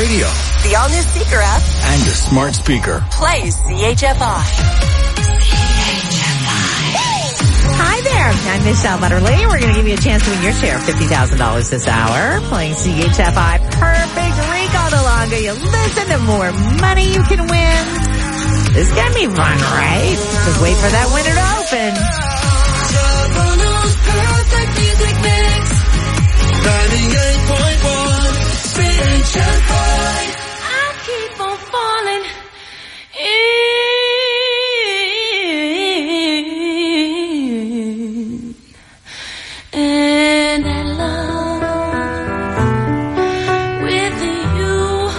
radio, the all-new Speaker app, and your smart speaker. Play CHFI. Hi there, I'm Michelle Butterly. We're going to give you a chance to win your share of $50,000 this hour. Playing CHFI Perfect Rico DeLonga. You listen, the more money you can win. This is going to be fun, right? Just wait for that winner to open. Perfect Music Mix 98.1 CHFI. I keep on falling in, and I love with you.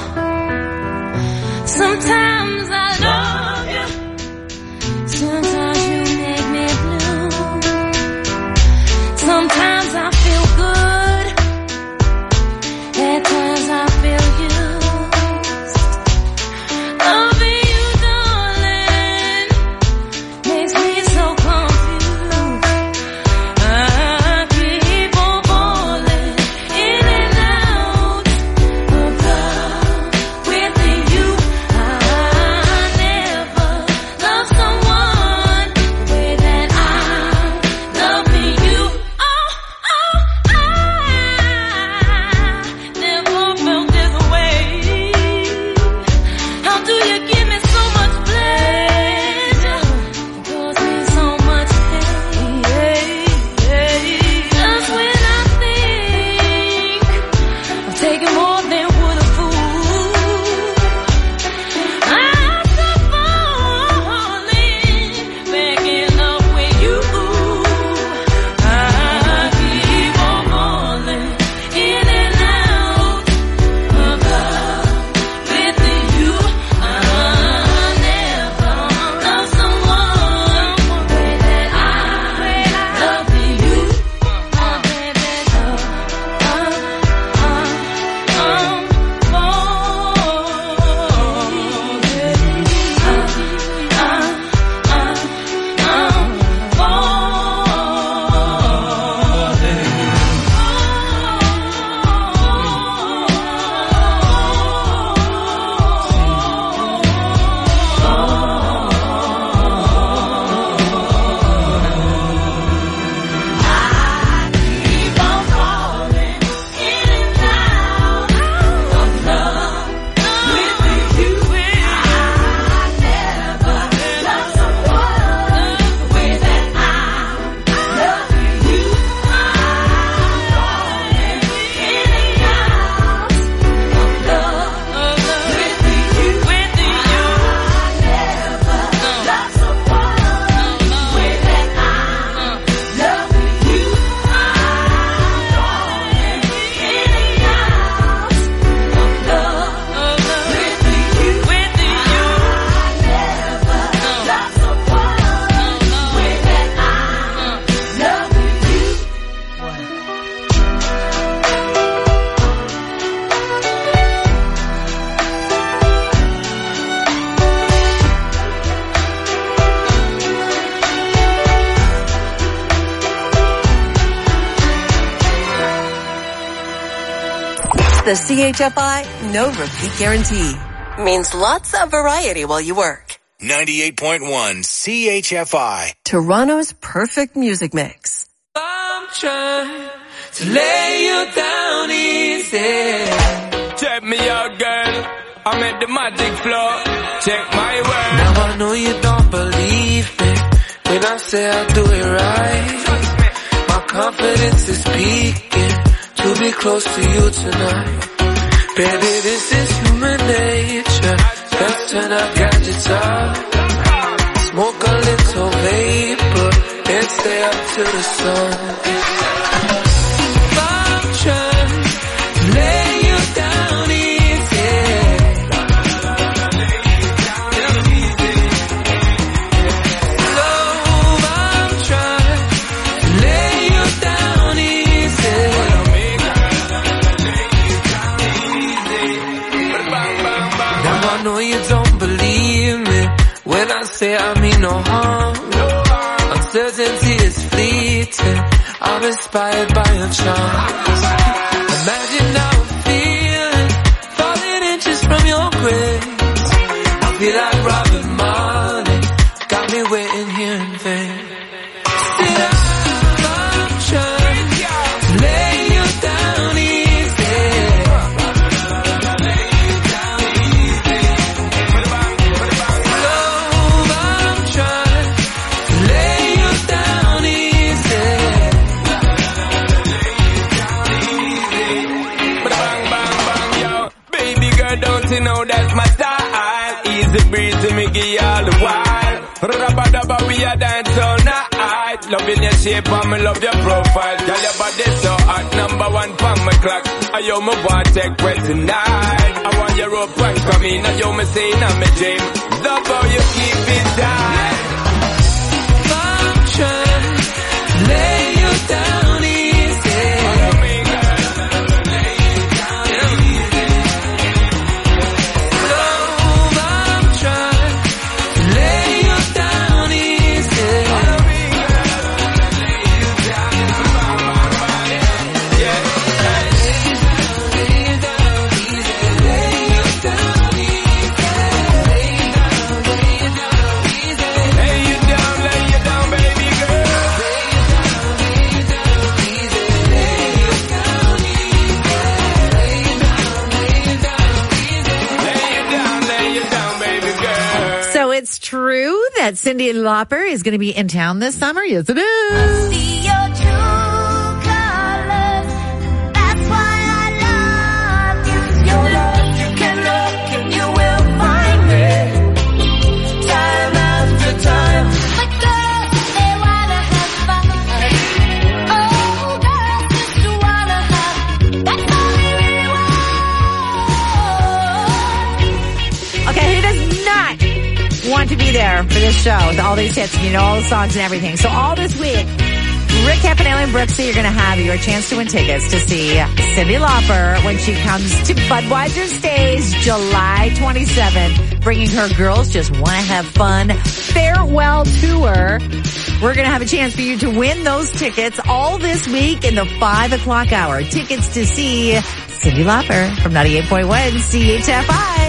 Sometimes I love you, sometimes you make me blue. Sometimes I feel good, at times I feel used. Loving you, darling, makes me so confused. I keep on falling in and out of love with you. I never loved someone the way that I love you. Never felt this way. How do you give me so much pleasure, cause me so much pain? Just when I think I'm taking more than would a fool, I start falling back in love with you. I keep on falling in and out of love with you. I never loved someone the way that I love you. Oh, baby, The CHFI no repeat guarantee means lots of variety while you work. 98.1 CHFI. Toronto's perfect music mix. I'm trying to lay you down easy. Check me out, girl. I'm at the magic floor. Check my word. Now I know you don't believe me when I say I do it right. My confidence is speaking to be close to you tonight. Baby, this is human nature. Let's turn our gadgets off. Smoke a little vapor and stay up to the sun. I'm trying to lay you down easy. Love, I'm trying to lay you down easy. Now I know you don't believe me when I say I mean no harm. Uncertainty is fleeting. I'm inspired by your charms. Imagine how I'm feeling, falling into grace. I feel like Robert Marley, got me waiting here in vain. Still I'm trying to lay you down easy. Love, I'm trying to lay you down easy. Bang, bang, bang, yo. Baby girl, don't you know that's my style? Easy breeze to me, give you all the while. Rabba-dabba, we a dance all night. Loving your shape and me love your profile. Girl, your body so hot, number one for my clock. I yo, me want take well tonight. I want your rope and come in. I yo, me say in my dream. Love how you keep it tight. I'm trying to lay you down easy. It's true that Cyndi Lauper is going to be in town this summer. Yes, it is. See your true colors. That's why I love you. Your love, you can look and you will find me. Time after time. But girls, they wanna have fun. Oh, girls just wanna have. That's all they really want. Okay, who does not want to be there for this show with all these hits, you know, all the songs and everything. So all this week, Rick Campanelli and Brooksy are going to have your chance to win tickets to see Cyndi Lauper when she comes to Budweiser Stage July 27th, bringing her Girls Just Want to Have Fun farewell tour. We're going to have a chance for you to win those tickets all this week in the 5 o'clock hour. Tickets to see Cyndi Lauper from 98.1 CHFI.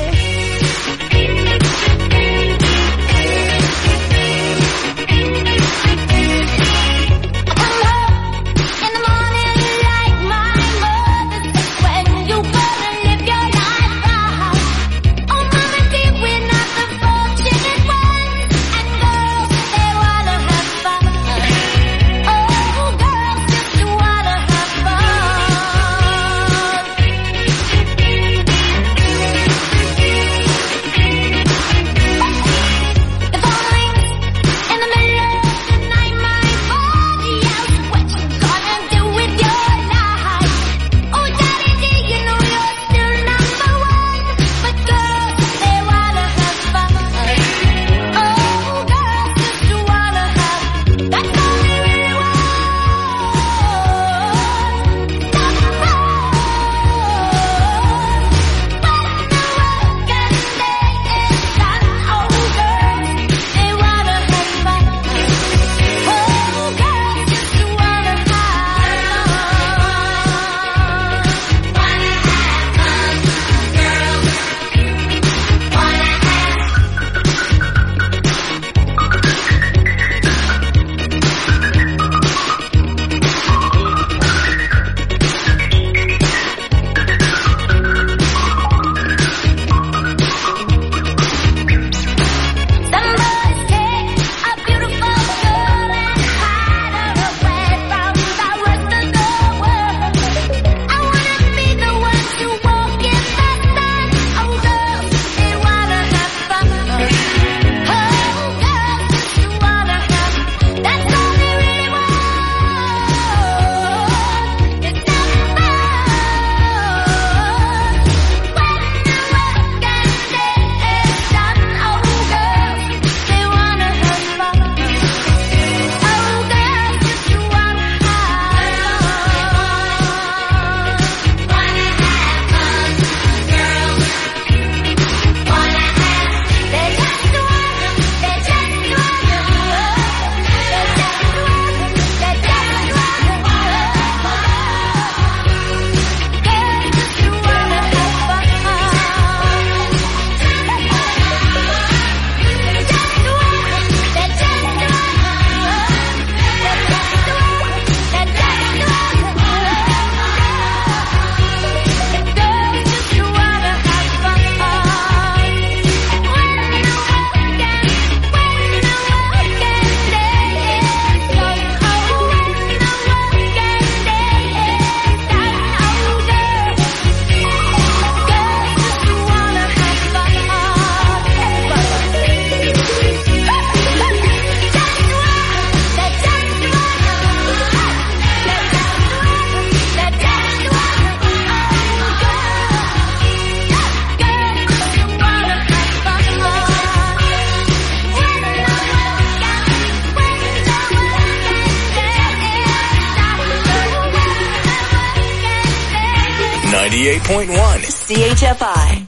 98.1 CHFI.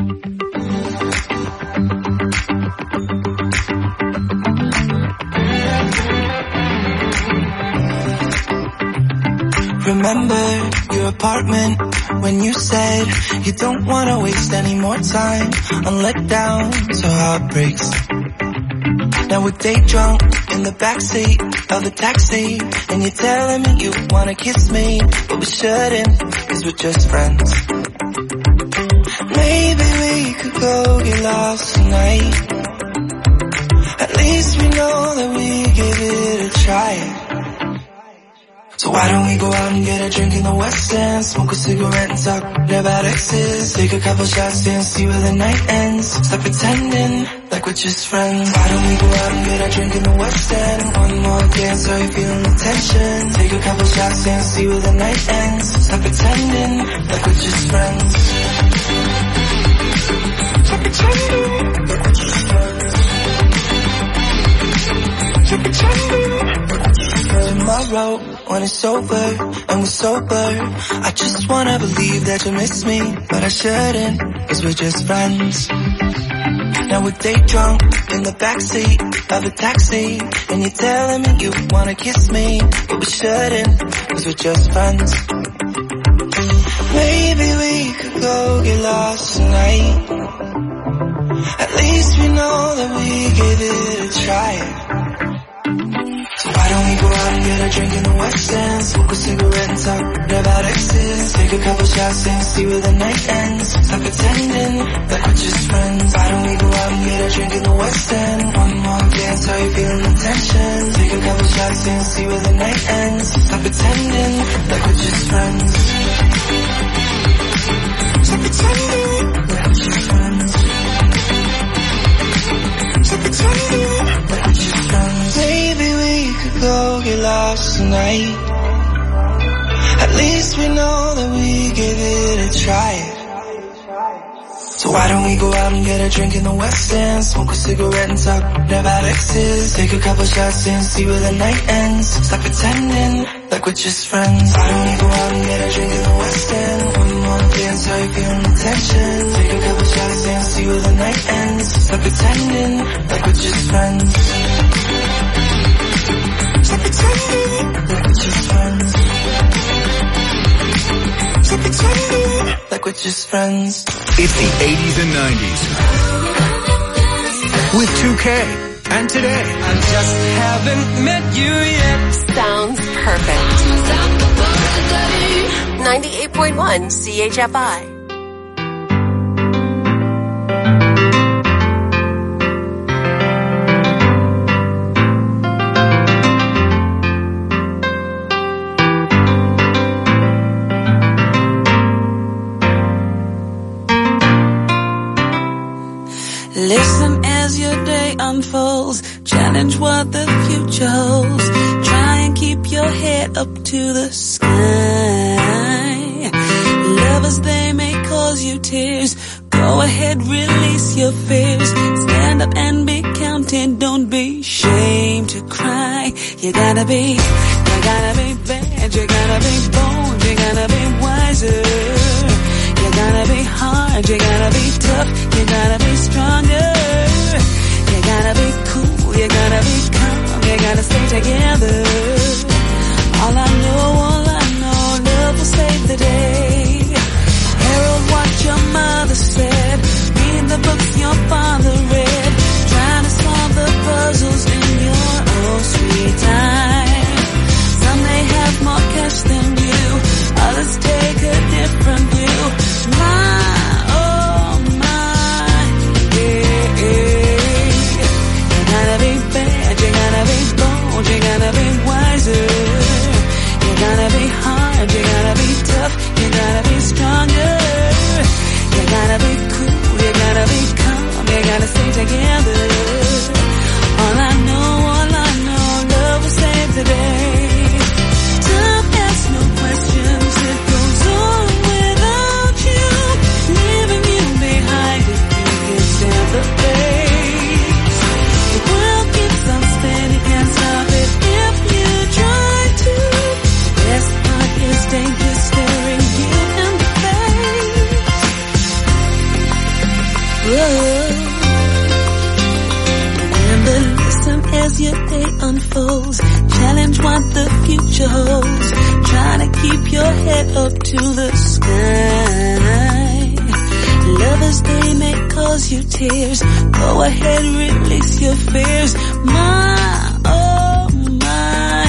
Remember your apartment when you said you don't want to waste any more time on letdowns or heartbreaks. Now we're day drunk in the backseat of the taxi, and you're telling me you want to kiss me, but we shouldn't, cause we're just friends. Maybe we could go get lost tonight. At least we know that we give it a try. So why don't we go out and get a drink in the West End, smoke a cigarette and talk about exes, take a couple shots and see where the night ends, stop pretending like we're just friends. Why don't we go out and get a drink in the West End, one more dance, are you feeling the tension, take a couple shots and see where the night ends, stop pretending like we're just friends. Stop pretending like we're just friends. Stop pretending like we're just friends. Tomorrow when it's over and we're sober, I just wanna believe that you miss me, but I shouldn't, cause we're just friends. Now we're day drunk in the backseat of a taxi, and you're telling me you wanna kiss me, but we shouldn't, cause we're just friends. Maybe we could go get lost tonight. At least we know that we give it a try. So why don't we go out and get a drink in the West End, smoke a cigarette and talk about exes, take a couple shots and see where the night ends, stop pretending like we're just friends. Why don't we go out and get a drink in the West End, one more dance, are you feeling the tension, take a couple shots and see where the night ends, stop pretending like we're just friends. Stop pretending like we're just friends. Stop pretending like we're just friends. Maybe we could go get lost tonight. At least we know that we give it a try. So why don't we go out and get a drink in the West End, smoke a cigarette and talk about exes, take a couple shots and see where the night ends, stop pretending like we're just friends. Why don't we go out and get a drink in the West End, one more dance, are you feeling the tension, take a couple shots and see where the night ends, stop pretending like we're just friends. Stop pretending like we're just friends. Stop pretending like we're just friends. It's the 80s and 90s with 2K and Today. I just haven't met you yet. Sounds perfect. 98.1 CHFI. Listen as your day unfolds, challenge what the future holds, try and keep your head up to the sky. Lovers, they may cause you tears, go ahead, release your fears, stand up and be counted, don't be ashamed to cry. You gotta be bad, you gotta be bold, you gotta be wiser. You gotta be hard, you gotta be tough, you gotta be stronger. You gotta be cool, you gotta be calm, you gotta stay together. All I know, love will save the day. Herald what your mother said, read the books your father read, trying to solve the puzzles in your own sweet time. Some may have more cash than you, others take a different view. My, oh my, yeah. You gotta be bad, you gotta be bold, you gotta be as your day unfolds. Challenge what the future holds. Trying to keep your head up to the sky. Lovers, they may cause you tears. Go ahead, release your fears. My, oh my,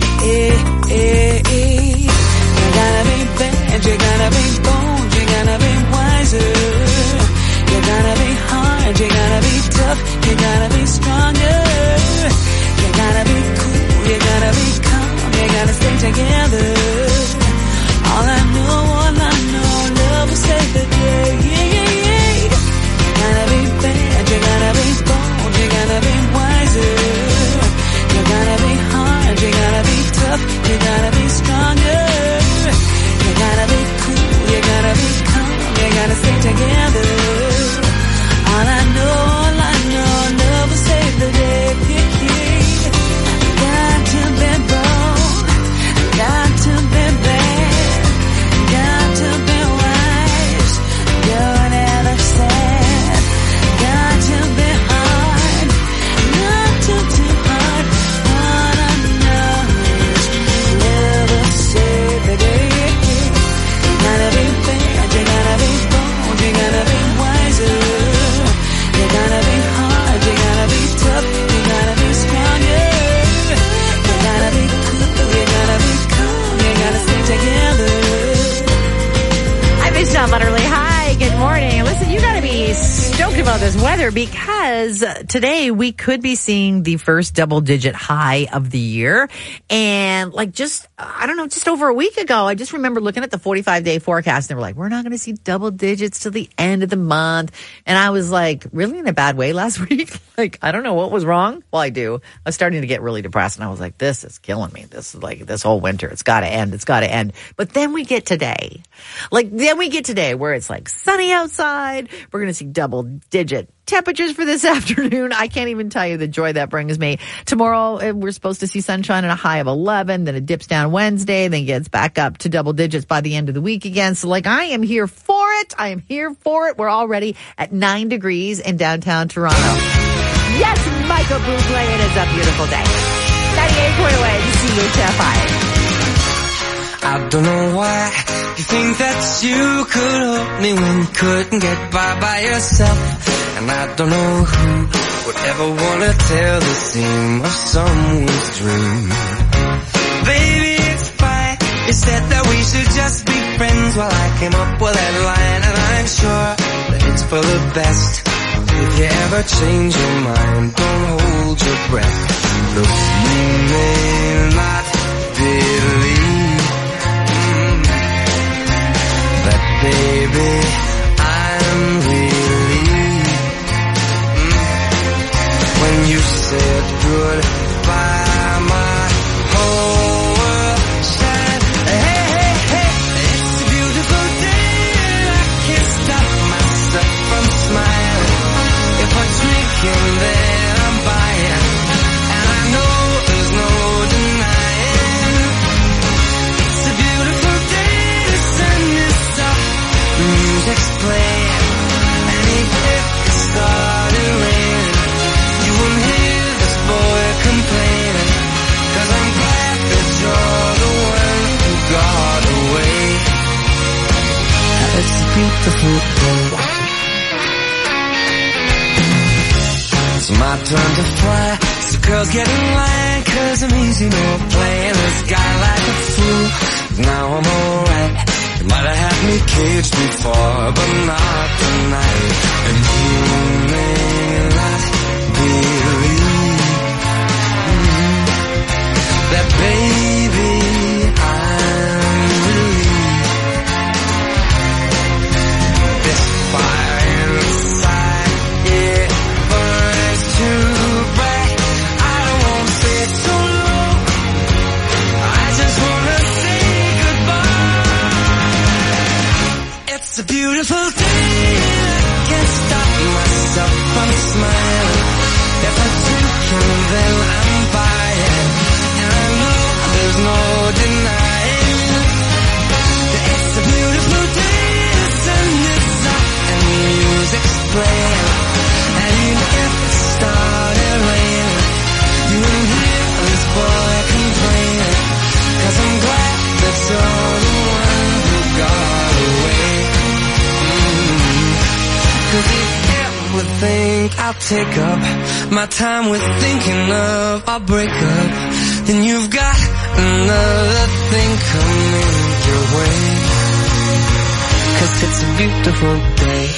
You gotta be bad, you gotta be bold, you gotta be wiser. You gotta be hard, you gotta be tough, you gotta be stronger. You gotta be cool, you gotta be calm, you gotta stay together. All I know, love will save the day. You gotta be bad, you gotta be bold, you gotta be wiser. You gotta be hard, you gotta be tough, you gotta be stronger. You gotta be cool, you gotta be calm, you gotta stay together. All I know, love will save the day. Got to be bold, got to be bad, got to be wise, don't ever sad. Got to be hard, not too hard. All I know is love will save the day. You gotta be bad, you gotta be bold, you gotta be wiser. You gotta be hard, you gotta be tough, you gotta be stronger. You gotta be cool, you gotta be calm, you gotta stay together. I'm Michelle Butterly. Hi, good morning. Listen, you gotta be stoked about this weather because today we could be seeing the first double-digit high of the year. And just over a week ago, I just remember looking at the 45-day forecast and they were like, we're not going to see double digits till the end of the month. And I was like, really in a bad way last week? I don't know what was wrong. Well, I do. I was starting to get really depressed and I was like, this is killing me. This is this whole winter. It's got to end. It's got to end. But then we get today. Where it's sunny outside. We're going to see double-digit temperatures for this afternoon. I can't even tell you the joy that brings me. Tomorrow, we're supposed to see sunshine and a high of 11. Then it dips down Wednesday, then gets back up to double digits by the end of the week again. So I am here for it. I am here for it. We're already at 9 degrees in downtown Toronto. Yes, Michael Bublé, it is a beautiful day. 98.8 CHFI. I don't know why you think that you could help me when you couldn't get by yourself. And I don't know who would ever want to tell the seam of someone's dream. Baby, it's fine. You said that we should just be friends. Well, I came up with that line, and I'm sure that it's for the best. If you ever change your mind, don't hold your breath. Look, you may not believe that, baby, I'm relieved. When you said goodbye, my whole world shined. Hey, it's a beautiful day and I can't stop myself from smiling. If I'm drinking, then I'm buying, and I know there's no denying. It's a beautiful day, the sun is up, the music's playing, and even if it started raining, you won't hear this boy complaining, 'cause I'm glad that you're the one who got away. It's a beautiful day. It's my turn to fly, so girls get in line, 'cause I'm easy, no playing this guy like a fool. Now I'm alright. You might have had me caged before, but not tonight. And you may not believe that, baby, I'm relieved. This fire inside, it burns too bright. I don't want to stay so long, I just want to say goodbye. It's a beautiful day, I can't stop myself from smiling. If I take up my time with thinking of our breakup, then you've got another thing coming your way. 'Cause it's a beautiful day.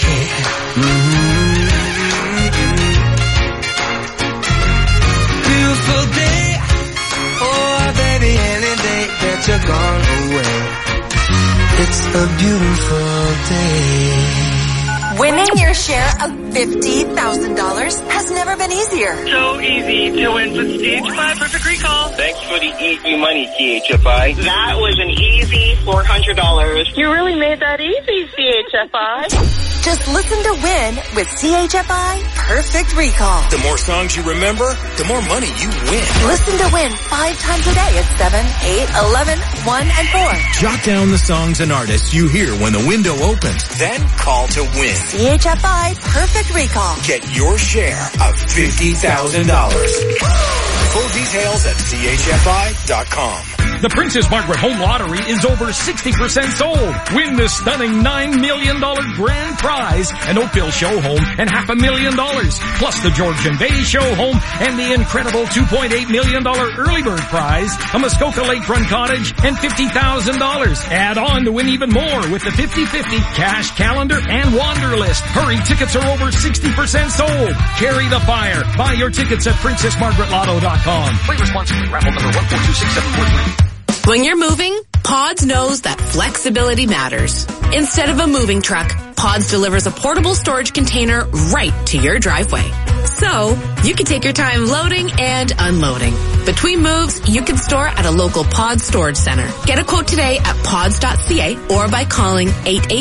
Beautiful day. Oh, baby, any day that you're gone away. It's a beautiful day. Winning your share of $50,000 has never been easier. So easy to win with CHFI Perfect Recall. Thanks for the easy money, CHFI. That was an easy $400. You really made that easy, CHFI. Just listen to win with CHFI Perfect Recall. The more songs you remember, the more money you win. Listen to win 5 times a day at 7, 8, 11, 1, and 4. Jot down the songs and artists you hear when the window opens. Then call to win. CHFI Perfect Recall. Get your share of $50,000. Full details at chfi.com. The Princess Margaret Home Lottery is over 60% sold. Win the stunning $9 million grand prize, an Oakville show home, and $500,000. Plus the George and Bay show home and the incredible $2.8 million early bird prize, a Muskoka lakefront cottage, and $50,000. Add on to win even more with the 50/50 cash calendar and Wanderlist. Hurry, tickets are over 60% sold. Carry the fire. Buy your tickets at PrincessMargaretLotto.com. Play responsibly. Raffle number 1426743. When you're moving, Pods knows that flexibility matters. Instead of a moving truck, Pods delivers a portable storage container right to your driveway. So, you can take your time loading and unloading. Between moves, you can store at a local Pods storage center. Get a quote today at pods.ca or by calling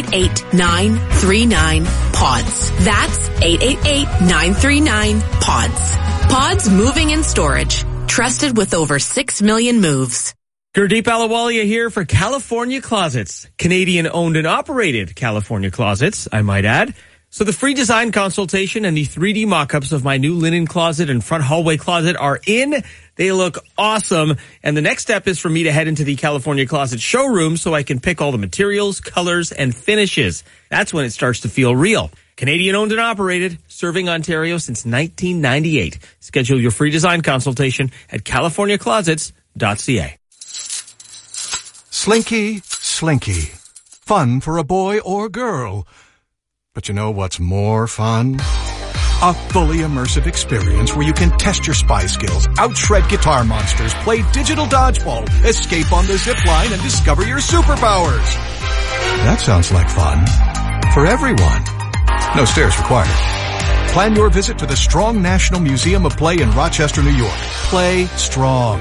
888-939-PODS. That's 888-939-PODS. Pods Moving and Storage. Trusted with over 6 million moves. Gurdeep Ahluwalia here for California Closets. Canadian owned and operated California Closets, I might add. So the free design consultation and the 3D mock-ups of my new linen closet and front hallway closet are in. They look awesome. And the next step is for me to head into the California Closet showroom so I can pick all the materials, colors, and finishes. That's when it starts to feel real. Canadian owned and operated, serving Ontario since 1998. Schedule your free design consultation at californiaclosets.ca. Slinky, Slinky. Fun for a boy or girl. But you know what's more fun? A fully immersive experience where you can test your spy skills, outshred guitar monsters, play digital dodgeball, escape on the zip line, and discover your superpowers. That sounds like fun. For everyone. No stairs required. Plan your visit to the Strong National Museum of Play in Rochester, New York. Play strong.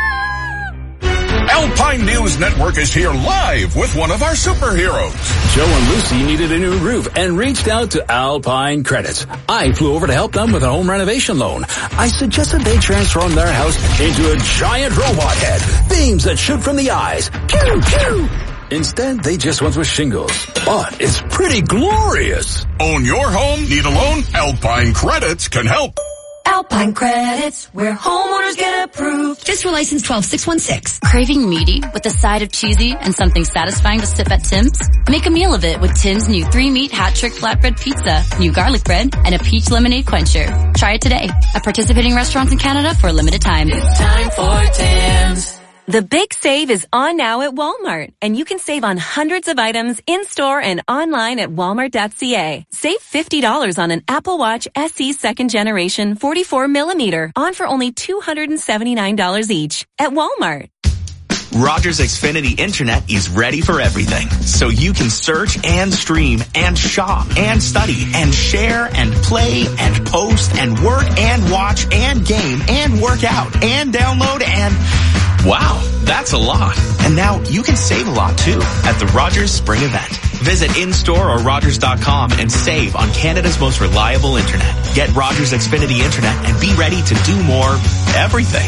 Alpine News Network is here live with one of our superheroes. Joe and Lucy needed a new roof and reached out to Alpine Credits. I flew over to help them with a home renovation loan. I suggested they transform their house into a giant robot head, beams that shoot from the eyes. Pew, pew. Instead, they just went with shingles. But it's pretty glorious. Own your home? Need a loan? Alpine Credits can help. Alpine Credits, where homeowners get approved. Fiscal license 12616. Craving meaty with a side of cheesy and something satisfying to sip at Tim's? Make a meal of it with Tim's new 3-meat hat trick flatbread pizza, new garlic bread, and a peach lemonade quencher. Try it today at participating restaurants in Canada for a limited time. It's time for Tim's. The big save is on now at Walmart, and you can save on hundreds of items in-store and online at walmart.ca. Save $50 on an Apple Watch SE 2nd Generation 44mm, on for only $279 each at Walmart. Rogers Xfinity Internet is ready for everything. So you can search and stream and shop and study and share and play and post and work and watch and game and work out and download and... Wow, that's a lot. And now you can save a lot too at the Rogers Spring Event. Visit in-store or Rogers.com and save on Canada's most reliable internet. Get Rogers Xfinity Internet and be ready to do more everything.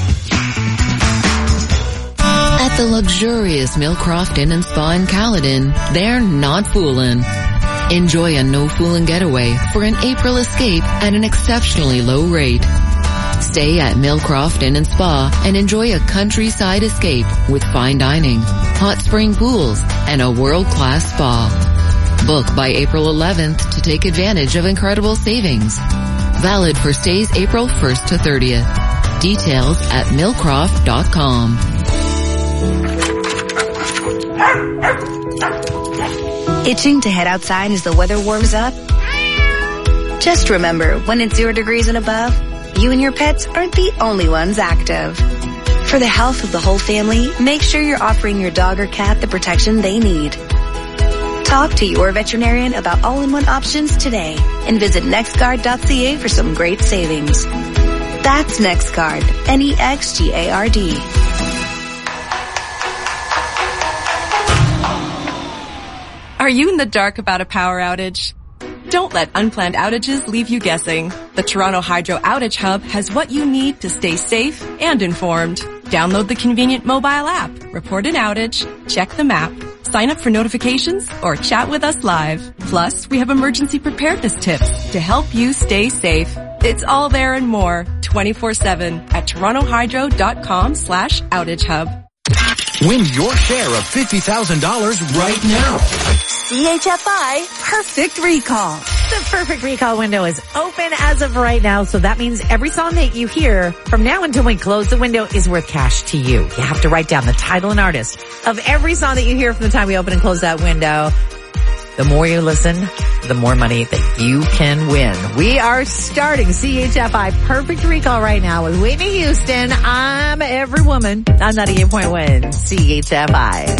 At the luxurious Millcroft Inn and Spa in Caledon, they're not fooling. Enjoy a no-fooling getaway for an April escape at an exceptionally low rate. Stay at Millcroft Inn and Spa and enjoy a countryside escape with fine dining, hot spring pools, and a world-class spa. Book by April 11th to take advantage of incredible savings. Valid for stays April 1st to 30th. Details at millcroft.com. Itching to head outside as the weather warms up? Just remember, when it's 0 degrees and above, you and your pets aren't the only ones active. For the health of the whole family, make sure you're offering your dog or cat the protection they need. Talk to your veterinarian about all-in-one options today and visit nextguard.ca for some great savings. That's NextGuard, NEXGARD. Are you in the dark about a power outage? Don't let unplanned outages leave you guessing. The Toronto Hydro Outage Hub has what you need to stay safe and informed. Download the convenient mobile app, report an outage, check the map, sign up for notifications, or chat with us live. Plus, we have emergency preparedness tips to help you stay safe. It's all there and more, 24/7 at torontohydro.com/outageHub. Win your share of $50,000 right now. CHFI Perfect Recall. The Perfect Recall window is open as of right now, so that means every song that you hear from now until we close the window is worth cash to you. You have to write down the title and artist of every song that you hear from the time we open and close that window. The more you listen, the more money that you can win. We are starting CHFI Perfect Recall right now with Whitney Houston. I'm Every Woman on 98.1 CHFI.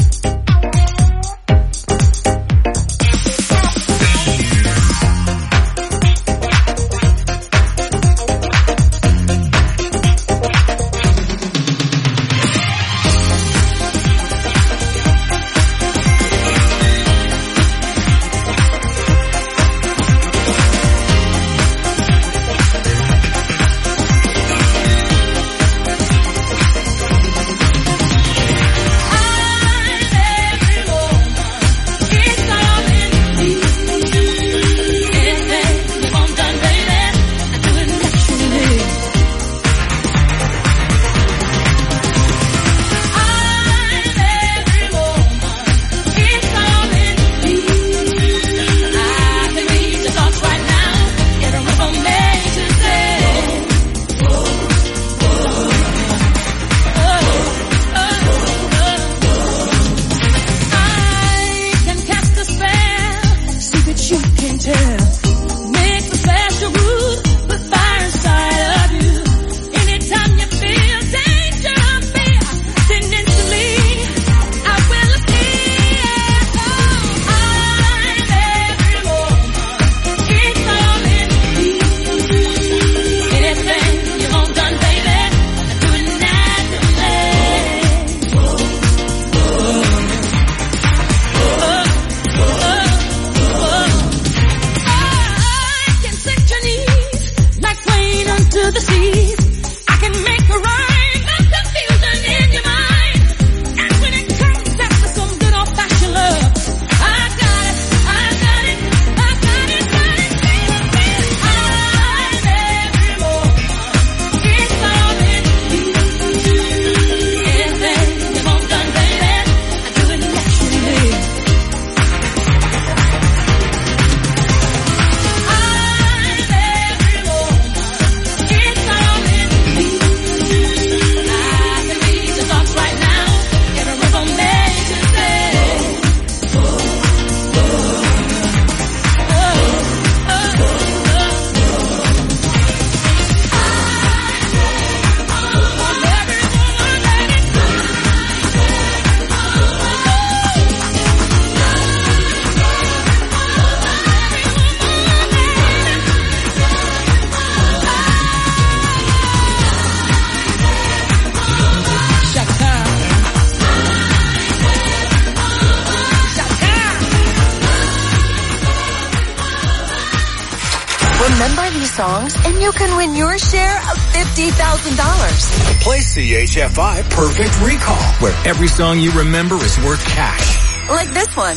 Remember these songs and you can win your share of $50,000. Play CHFI Perfect Recall, where every song you remember is worth cash. Like this one.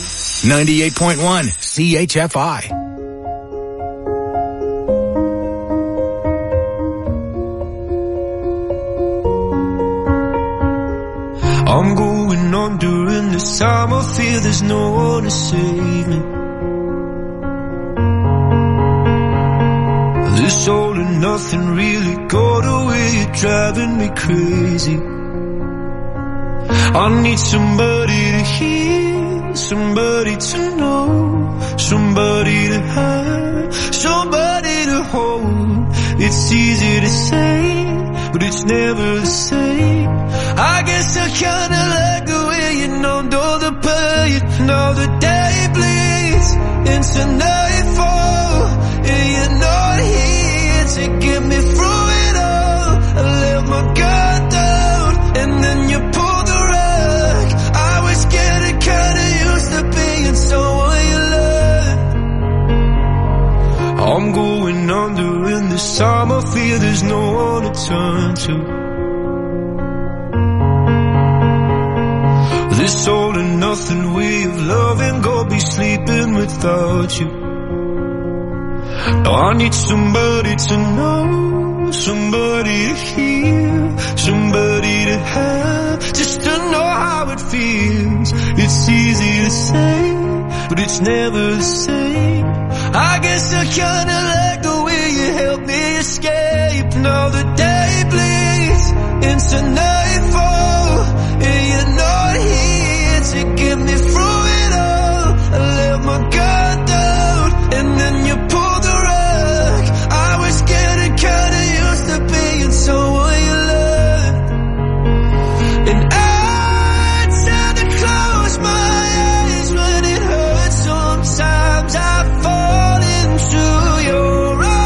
98.1 CHFI. I'm going on during this time. I feel there's no one to save me. This all nothing really got away. You're driving me crazy. I need somebody to hear, somebody to know, somebody to have, somebody to hold. It's easy to say, but it's never the same. I guess I kinda like the way you numbed all the pain. Now the day bleeds into nightfall, and you're not here to get me through it all. I let my guard down, and then you pulled the rug. I was getting kinda used to being someone you loved. I'm going under, and this time I feel there's no one to turn to. This all and nothing way of loving, go be sleeping without you. Now I need somebody to know, somebody to hear, somebody to have, just to know how it feels. It's easy to say, but it's never the same. I guess I kinda like the way you help me escape. Now the day bleeds into nightfall, and you're not here to get me through it all. I let my guard down, and then you pulled the rug. I was getting kinda used to being someone you loved. And I tend to close my eyes when it hurts. Sometimes I fall into your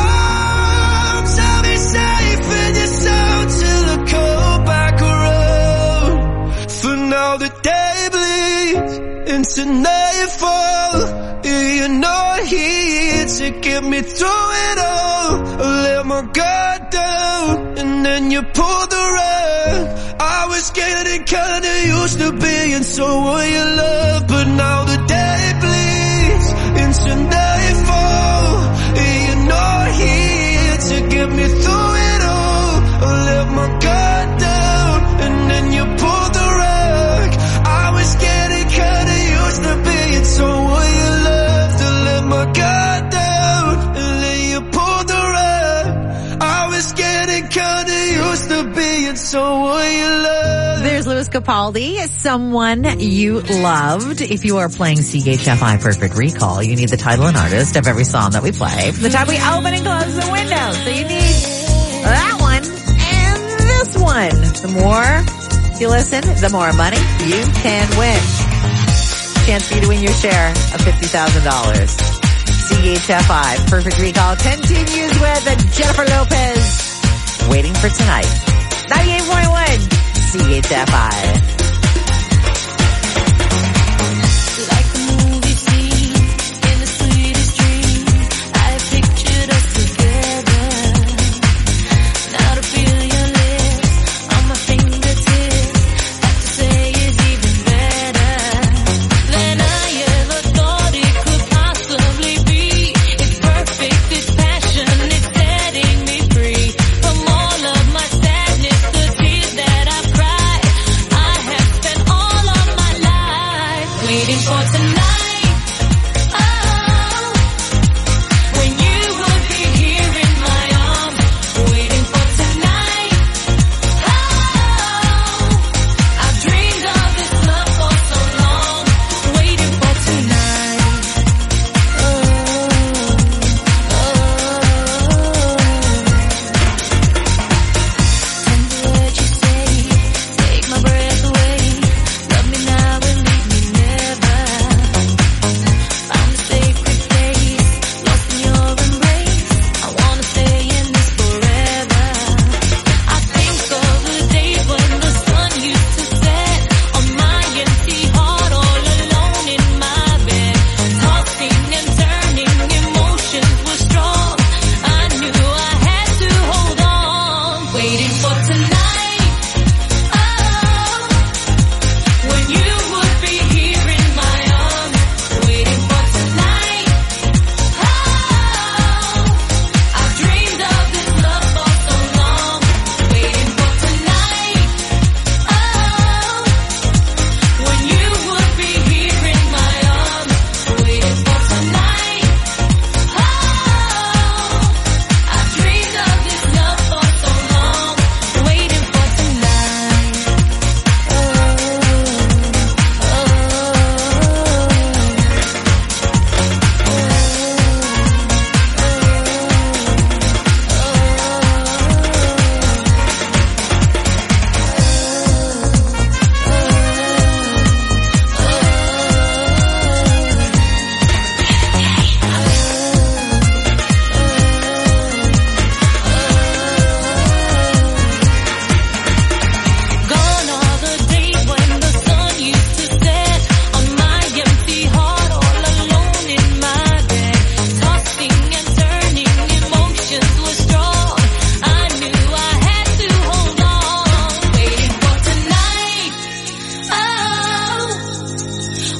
arms. I'll be safe in your sound till I come back around. For now the day bleeds into nightfall, and you're not here to get me through it all. I let my guard down, and then you pulled the rug. I was getting kinda used to being someone you love, but now the day bleeds into nightfall, and you're not here to get me through it all. I let my guard down, and then you pulled the rug. I was getting kinda used to being someone you loved. I let my guard down, and then you pulled the rug. I was getting kinda used to being someone you loved. There's Louis Capaldi, Someone You Loved. If you are playing CHFI Perfect Recall, you need the title and artist of every song that we play from the time we open and close the window. So you need that one and this one. The more you listen, the more money you can win. Chance for you to win your share of $50,000. CHFI Perfect Recall continues with Jennifer Lopez. Waiting for tonight. 98.1 CHFI. Like a movie scene in the sweetest dream, I pictured us together. Now to feel your lips on my fingertips, have to say is even better than I ever thought it could possibly be. It's perfect, it's passion, it's setting me free from all of my sadness, the tears that I've cried. I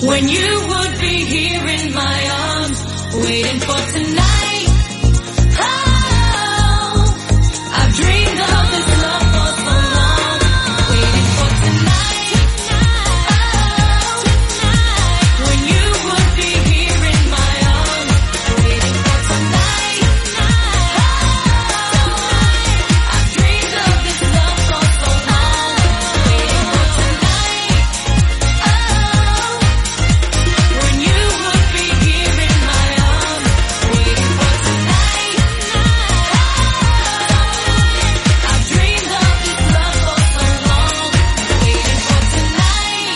when you would be here in my arms, waiting for tonight. Oh, I've dreamed of this love for so long, waiting for tonight. Oh, when you would be here in my arms, waiting for tonight. I've dreamed of this love for so long, waiting for tonight. When you would be here in my arms, waiting for tonight. I've dreamed of this love for so long, waiting for tonight.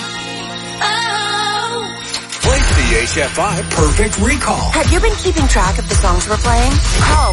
Play CHFI Perfect Recall. Have you been keeping track of the songs we're playing? Call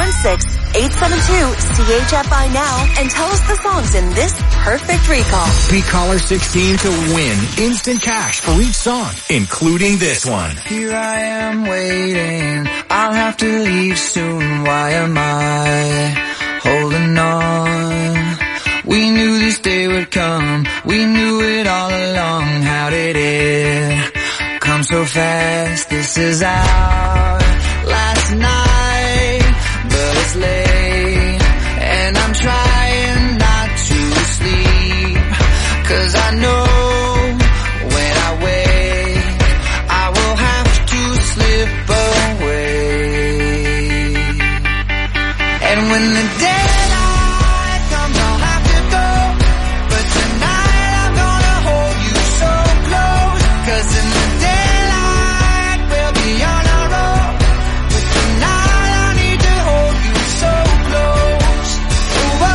416-872-CHFI now and tell us the songs in this perfect recall. Be caller 16 to win instant cash for each song, including this one. Here I am waiting, I'll have to leave soon, why am I holding on? We knew this day would come, we knew it all along, how did it come so fast? This is our last night, but it's late, and I'm trying not to sleep, 'cause I know when I wake, I will have to slip away. And when the daylight comes, I'll have to go, but tonight I'm gonna hold you so close, 'cause in the daylight we'll be on our own, but tonight I need to hold you so close. Ooh, oh,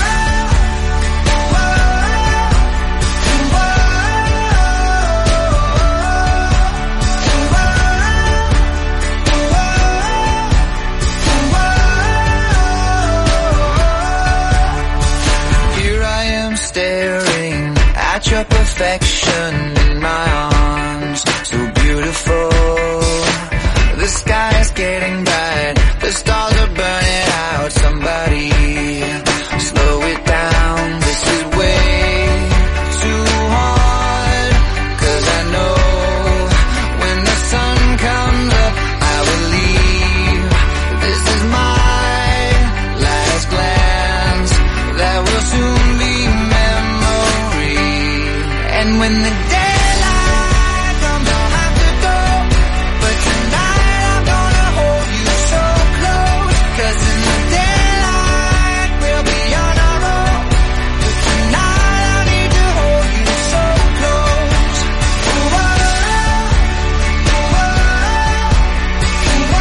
here I am staring at your perfection in my arms, so beautiful. The sky is getting bright, the stars are burning out. Somebody slow it down, this is way too hard, 'cause I know when the sun comes up, I will leave. This is my last glance, that will soon be memory. And when the daylight comes, I'll have to go, but tonight I'm gonna hold you so close, 'cause in the daylight we'll be on our own, but tonight I need to hold you so close. Ooh, oh, ooh, oh, ooh,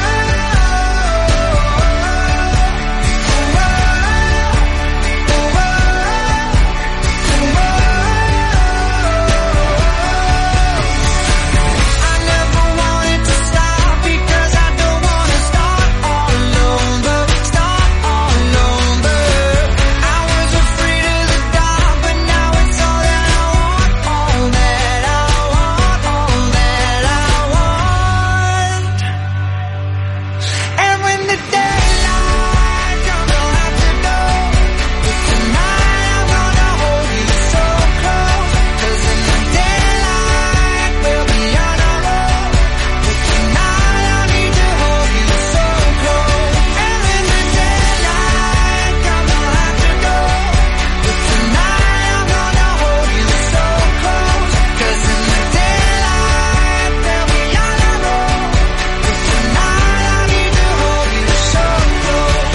I never wanted to stop, because I don't wanna start all alone, but start all alone, but I was afraid of the dark, but now it's all that I want, all that I want, all that I want. And when the daylight comes, I'll have to go, but tonight I'm gonna hold you so close, 'cause in the daylight we'll be on our own, but tonight I need to hold you so close. And when the daylight comes, I'll have to go, but tonight I'm gonna hold you so close, 'cause in the daylight we'll be on our own, but tonight I need to hold you so close.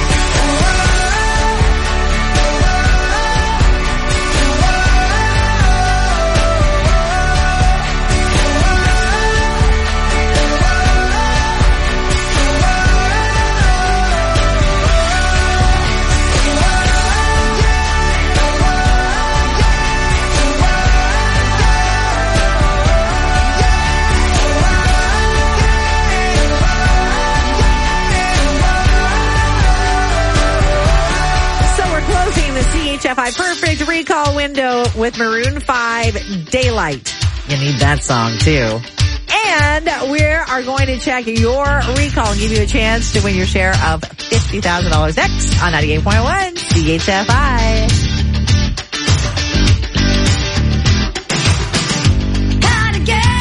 So we're closing the CHFI Perfect Recall window with Maroon 5 Daylight. You need that song too. And we are going to check your recall and give you a chance to win your share of $50,000 next on 98.1 CHFI. Gotta get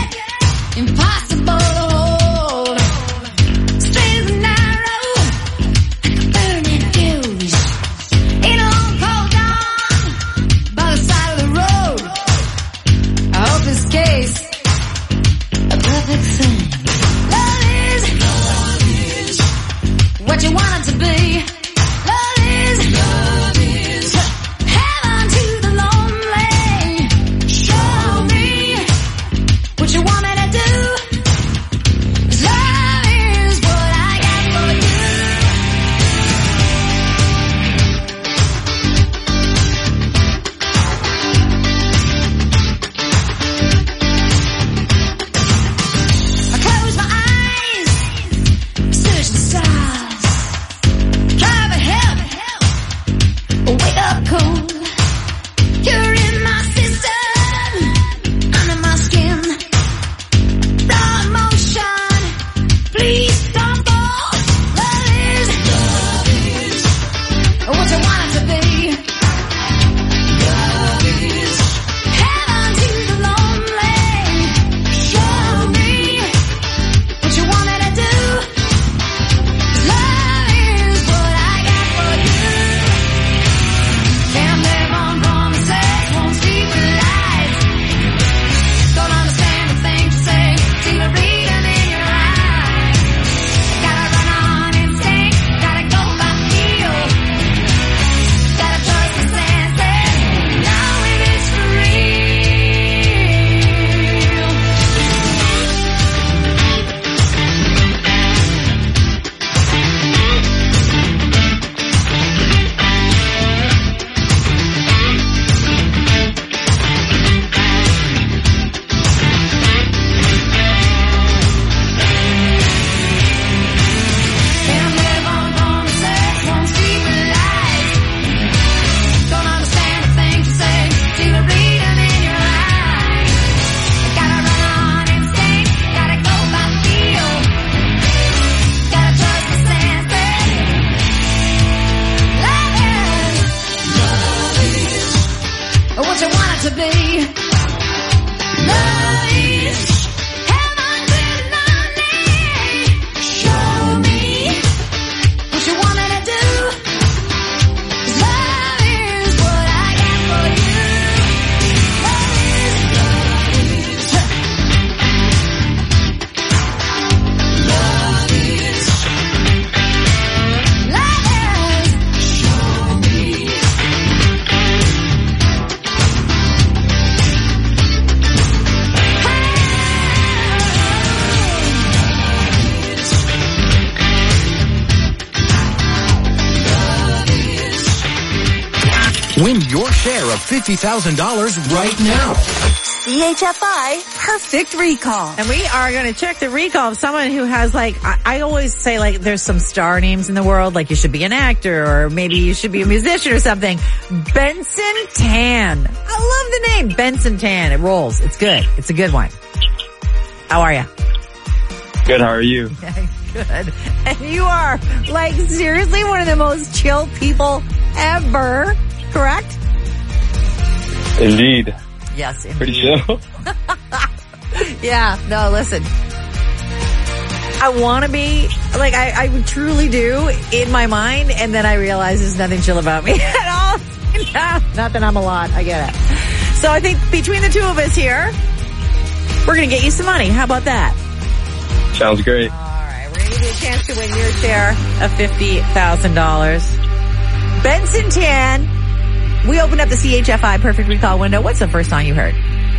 Win your share of $50,000 right now. CHFI Perfect Recall. And we are going to check the recall of someone who has I always say there's some star names in the world, like you should be an actor or maybe you should be a musician or something. Benson Tan. I love the name Benson Tan. It rolls. It's good. It's a good one. How are you? Good. How are you? Good. And you are seriously one of the most chill people ever, correct? Indeed. Yes, indeed. Pretty chill. Yeah, no, listen. I want to be, I truly do in my mind, and then I realize there's nothing chill about me at all. Not that I'm a lot, I get it. So I think between the two of us here, we're going to get you some money. How about that? Sounds great. All right, we're going to give you a chance to win your share of $50,000. Benson Tan. We opened up the CHFI Perfect Recall window. What's the first song you heard?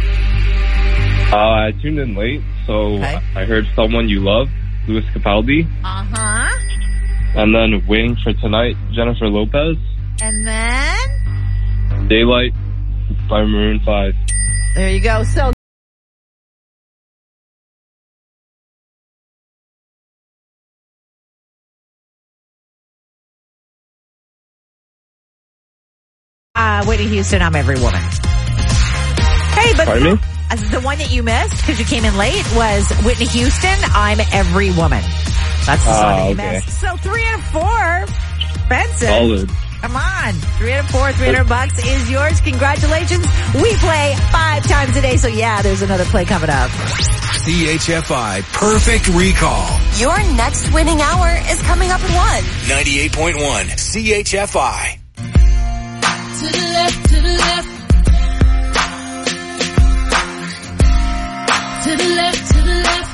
I tuned in late, so I heard Someone You Love, Louis Capaldi. Uh-huh. And then Waiting for Tonight, Jennifer Lopez. And then? Daylight by Maroon 5. There you go. So Whitney Houston, I'm Every Woman. Hey, but Pardon me? The one that you missed because you came in late was Whitney Houston, I'm Every Woman. That's the song that you missed. So 3 out of 4. Benson. Solid. Come on. 3 out of 4, $300 is yours. Congratulations. We play 5 times a day. So yeah, there's another play coming up. CHFI Perfect Recall. Your next winning hour is coming up at 1. 98.1 CHFI. To the left, to the left. To the left, to the left.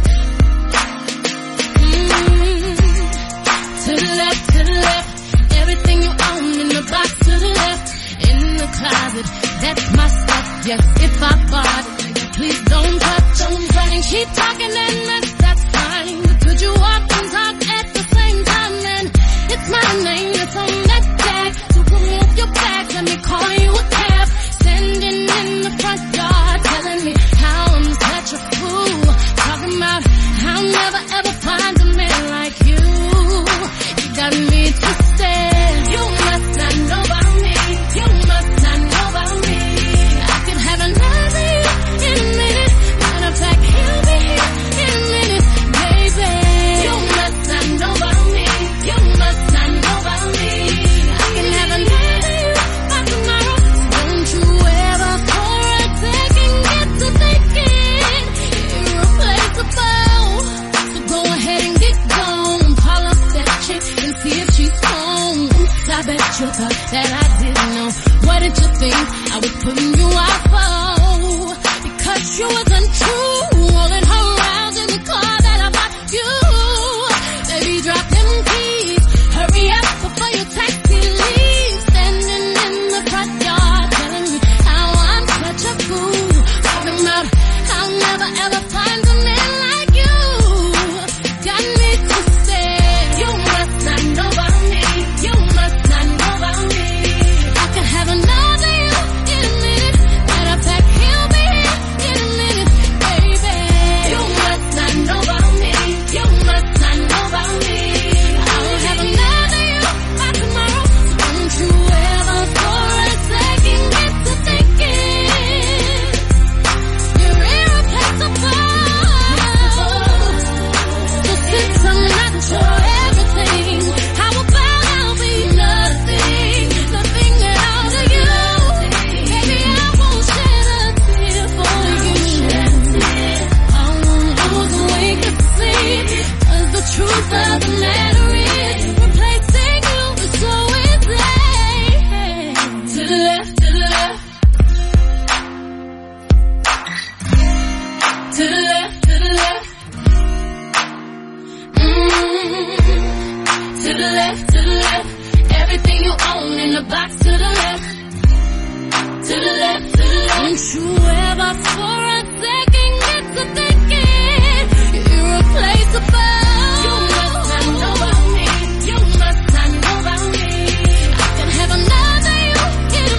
To the left, to the left. Everything you own in the box to the left. In the closet, that's my stuff. Yes, if I bought it, please don't touch. Don't try and keep talking and that's fine. But could you walk and talk at the same time? Then it's my name, it's on that tag. So remove your back, let me call you a cab. Standing in the front yard, telling me how I'm such a fool. Talking about I'll never ever find a man like you. You got me twisted. You must not know about me. You must not know about me. I could have another you in a minute. Matter of fact, he'll be here in a minute, baby. You must not know about me. You must not know about me. I can have another you by tomorrow. Don't you ever for a second get to thinking irreplaceable. So go ahead and get gone. Call up that chick and see if she's home. Oops, I bet you thought that I didn't know. What did you think I was putting you out for? Because you was untrue. Rolling her around in the car that I bought you. Baby, drop them keys. Hurry up before your taxi leaves. Standing in the front yard telling me how I'm such a fool. Talking about I'll never ever find a man like you. Got me twisted. You must not know about me. You must not know about me. I can have another you in a minute. Matter of fact, he'll be here in a minute, baby. You must not know about me. You must not know about me. I'll have another you by tomorrow. Don't you ever for a second get to thinking you're irreplaceable. So since I'm not your everything, how about I'll be nothing? Nothing at all to you. Baby, I won't shed a tear for you. I won't lose a wink of sleep. 'Cause the truth of the matter is, replacing you is so easy. To the left, to the left. To the left, to the left. To the left, to the left. Everything you own in the box to the left. To the left, to the left. Don't you ever for a second get to thinking you're irreplaceable. You must not know about me. You must not know about me. I can have another you in a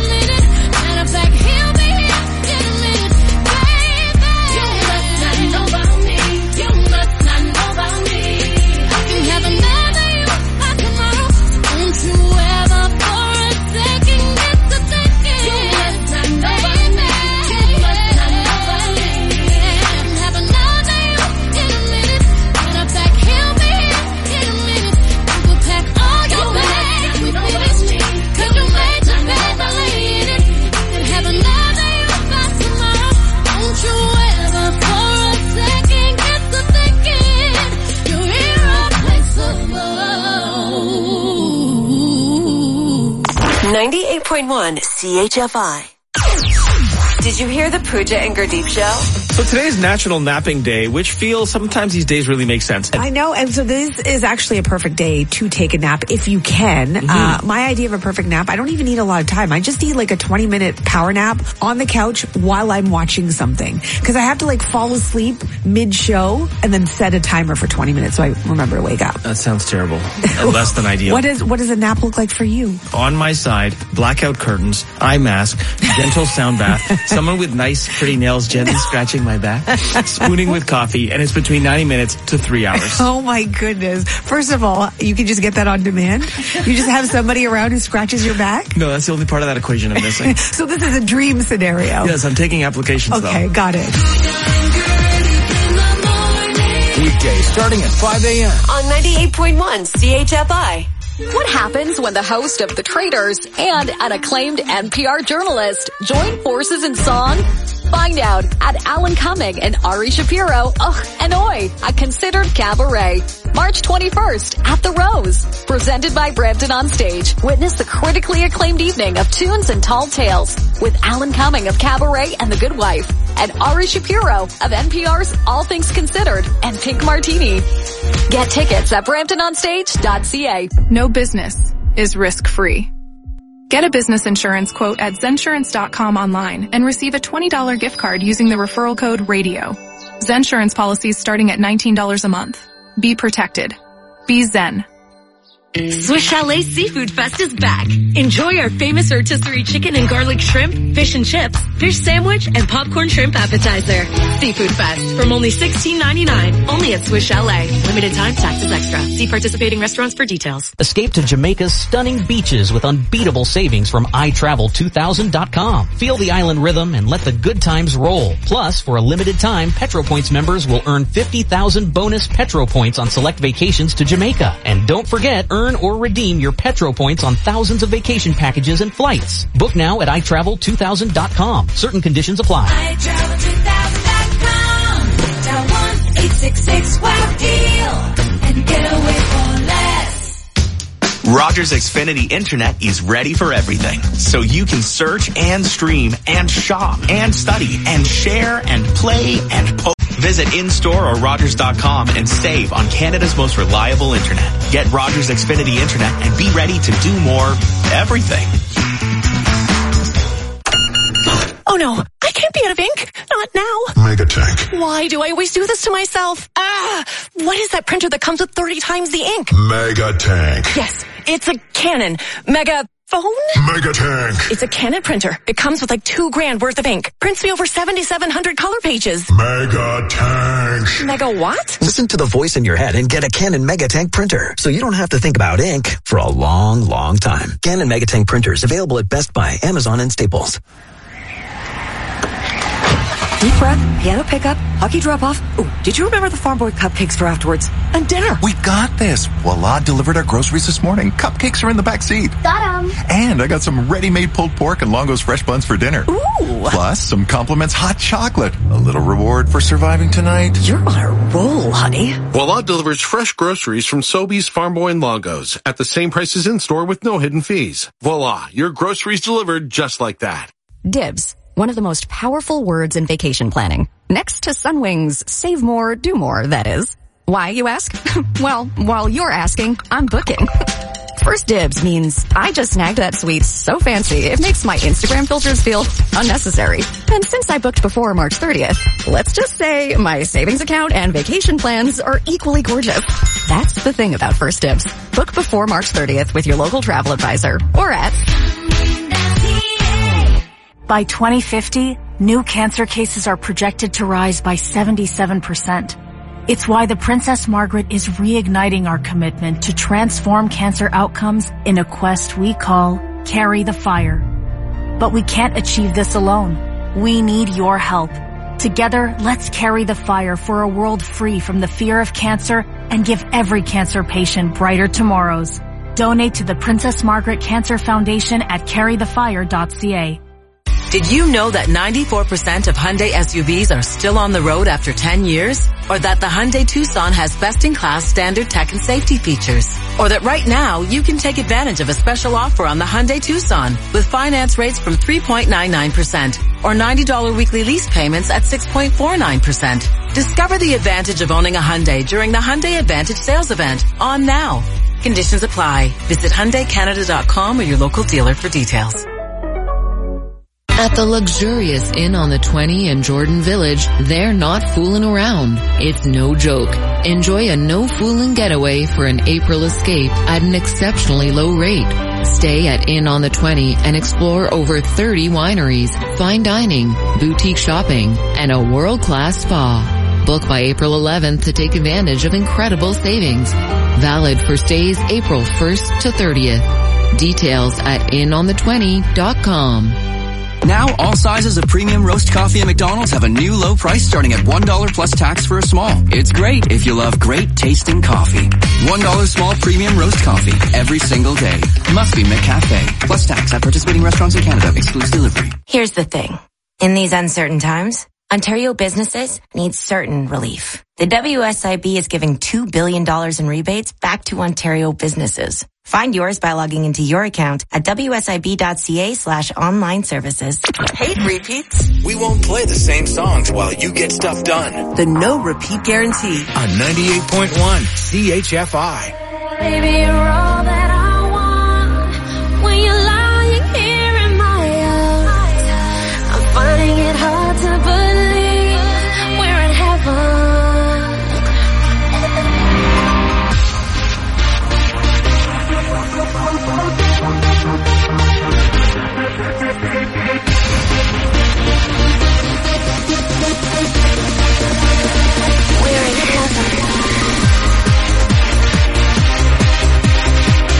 98.1 CHFI. Did you hear the Pooja and Gurdeep show? So today's National Napping Day, which feels sometimes these days really makes sense. I know, and so this is actually a perfect day to take a nap if you can. My idea of a perfect nap, I don't even need a lot of time. I just need like a 20-minute power nap on the couch while I'm watching something. Because I have to like fall asleep mid-show and then set a timer for 20 minutes so I remember to wake up. That sounds terrible. And less than ideal. What does a nap look like for you? On my side, blackout curtains, eye mask, gentle sound bath, someone with nice, pretty nails gently scratching my back, spooning with coffee, and it's between 90 minutes to 3 hours. Oh my goodness. First of all, you can just get that on demand. You just have somebody around who scratches your back? No, that's the only part of that equation I'm missing. So this is a dream scenario. Yes, I'm taking applications though. Okay, got it. Weekday starting at 5 a.m. On 98.1 CHFI. What happens when the host of The Traitors and an acclaimed NPR journalist join forces in song? Find out at Alan Cumming and Ari Shapiro, and Oi, a considered cabaret. March 21st at The Rose. Presented by Brampton On Stage. Witness the critically acclaimed evening of tunes and tall tales with Alan Cumming of Cabaret and The Good Wife and Ari Shapiro of NPR's All Things Considered and Pink Martini. Get tickets at BramptonOnStage.ca. No business is risk-free. Get a business insurance quote at Zensurance.com online and receive a $20 gift card using the referral code RADIO. Zensurance policies starting at $19 a month. Be protected. Be Zen. Swiss Chalet Seafood Fest is back. Enjoy our famous rotisserie chicken and garlic shrimp, fish and chips, fish sandwich, and popcorn shrimp appetizer. Seafood Fest from only $16.99. Only at Swiss Chalet. Limited time, taxes extra. See participating restaurants for details. Escape to Jamaica's stunning beaches with unbeatable savings from iTravel2000.com. Feel the island rhythm and let the good times roll. Plus, for a limited time, PetroPoints members will earn 50,000 bonus PetroPoints on select vacations to Jamaica. And don't forget, earn or redeem your PetroPoints on thousands of vacation packages and flights. Book now at iTravel2000.com. Certain conditions apply. iTravel2000.com. Dial 1-866-WOW-DEAL and get away for less. Rogers Xfinity Internet is ready for everything. So you can search and stream and shop and study and share and play and post. Visit in-store or Rogers.com and save on Canada's most reliable internet. Get Rogers Xfinity Internet and be ready to do more everything. Oh no, I can't be out of ink. Not now. Megatank. Why do I always do this to myself? What is that printer that comes with 30 times the ink? Megatank. Yes, it's a Canon Megaphone? Megatank. It's a Canon printer. It comes with like $2,000 worth of ink. Prints me over 7,700 color pages. Megatank. Mega what? Listen to the voice in your head and get a Canon Megatank printer, so you don't have to think about ink for a long, long time. Canon Megatank printers available at Best Buy, Amazon, and Staples. Deep breath, piano pickup, hockey drop-off. Ooh, did you remember the Farm Boy cupcakes for afterwards? And dinner. We got this. Voila delivered our groceries this morning. Cupcakes are in the back seat. Got 'em. And I got some ready-made pulled pork and Longo's fresh buns for dinner. Ooh. Plus, some Compliments hot chocolate. A little reward for surviving tonight. You're on a roll, honey. Voila delivers fresh groceries from Sobeys, Farm Boy, and Longo's at the same prices in-store with no hidden fees. Voila, your groceries delivered just like that. Dibs. One of the most powerful words in vacation planning. Next to Sunwing's save more, do more, that is. Why, you ask? Well, while you're asking, I'm booking. First dibs means I just snagged that suite so fancy it makes my Instagram filters feel unnecessary. And since I booked before March 30th, let's just say my savings account and vacation plans are equally gorgeous. That's the thing about First Dibs. Book before March 30th with your local travel advisor or at... By 2050, new cancer cases are projected to rise by 77%. It's why the Princess Margaret is reigniting our commitment to transform cancer outcomes in a quest we call Carry the Fire. But we can't achieve this alone. We need your help. Together, let's carry the fire for a world free from the fear of cancer and give every cancer patient brighter tomorrows. Donate to the Princess Margaret Cancer Foundation at carrythefire.ca. Did you know that 94% of Hyundai SUVs are still on the road after 10 years? Or that the Hyundai Tucson has best-in-class standard tech and safety features? Or that right now you can take advantage of a special offer on the Hyundai Tucson with finance rates from 3.99% or $90 weekly lease payments at 6.49%. Discover the advantage of owning a Hyundai during the Hyundai Advantage sales event on now. Conditions apply. Visit HyundaiCanada.com or your local dealer for details. At the luxurious Inn on the 20 in Jordan Village, they're not fooling around. It's no joke. Enjoy a no-fooling getaway for an April escape at an exceptionally low rate. Stay at Inn on the 20 and explore over 30 wineries, fine dining, boutique shopping, and a world-class spa. Book by April 11th to take advantage of incredible savings. Valid for stays April 1st to 30th. Details at innonthe20.com. Now, all sizes of premium roast coffee at McDonald's have a new low price starting at $1 plus tax for a small. It's great if you love great tasting coffee. $1 small premium roast coffee every single day. Must be McCafe. Plus tax at participating restaurants in Canada. Excludes delivery. Here's the thing. In these uncertain times, Ontario businesses need certain relief. The WSIB is giving $2 billion in rebates back to Ontario businesses. Find yours by logging into your account at wsib.ca/online services. Hate repeats? We won't play the same songs while you get stuff done. The no repeat guarantee. On 98.1 CHFI. Baby, you're all that I want. When you're lying here in my arms, I'm finding it hard to believe we're in heaven. We're in heaven.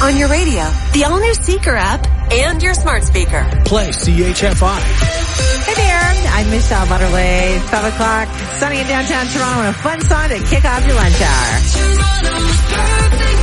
on your radio, the all-new Seeker app, and your smart speaker. Play CHFI. Hey there, I'm Michelle Butterley. 5 o'clock, sunny in downtown Toronto, and a fun song to kick off your lunch hour.